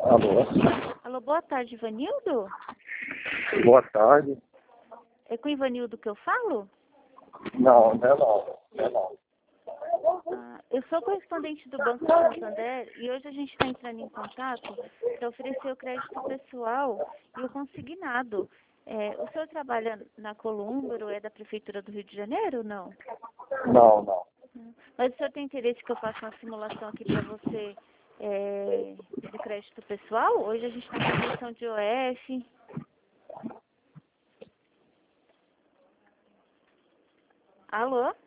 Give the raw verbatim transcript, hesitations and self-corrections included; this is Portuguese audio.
Alô? Alô, boa tarde, Ivanildo? Boa tarde. É com o Ivanildo que eu falo? Não, não é não. Não é não. Ah, eu sou correspondente do Banco Santander e hoje a gente está entrando em contato para oferecer o crédito pessoal e o consignado. É, o senhor trabalha na Colúmbaro, é da Prefeitura do Rio de Janeiro ou não? Não, não. Mas o senhor tem interesse que eu faça uma simulação aqui para você é, de crédito pessoal? Hoje a gente está com emissão de O F. Alô?